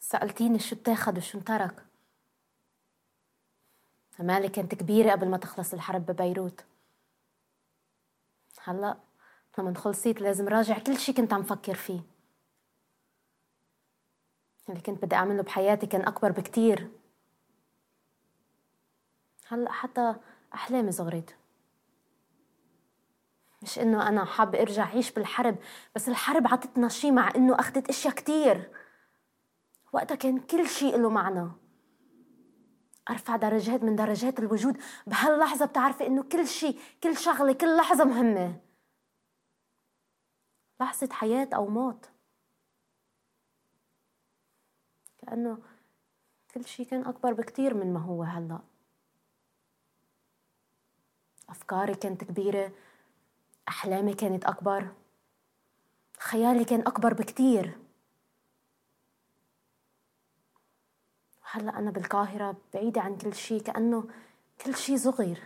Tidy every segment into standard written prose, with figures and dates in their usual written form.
سألتيني شو اتاخد وشو انترك. أمالي كانت كبيرة قبل ما تخلص الحرب ببيروت. هلأ لما خلصيت لازم راجع كل شي كنت عم فكر فيه. اللي كنت بدي أعمله بحياتي كان أكبر بكتير. هلأ حتى أحلامي صغرت. مش إنه أنا حابة أرجع أعيش بالحرب، بس الحرب عطتنا شي مع إنه أخذت أشياء كتير. وقتها كان كل شي له معنى. أرفع درجات من درجات الوجود. بهاللحظة بتعرفي إنه كل شي، كل شغلة، كل لحظة مهمة. لحظة حياة أو موت. كأنه كل شي كان أكبر بكتير من ما هو هلأ. أفكاري كانت كبيرة، أحلامي كانت أكبر، خيالي كان أكبر بكتير. وهلأ أنا بالقاهرة بعيدة عن كل شي، كأنه كل شي صغير.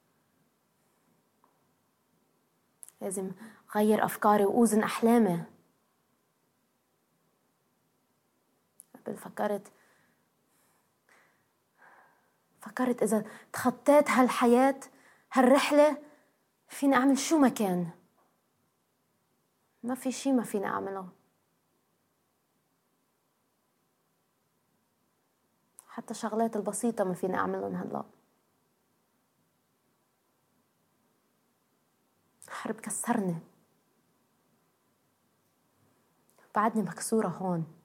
لازم غير أفكاري وأوزن أحلامي. قبل فكرت إذا تخطيت هالحياة، هالرحلة، فيني أعمل شو ما كان. ما في شي ما فيني أعمله. حتى شغلات البسيطة ما فيني أعملهم هلأ. الحرب كسرني. بعدني مكسورة هون.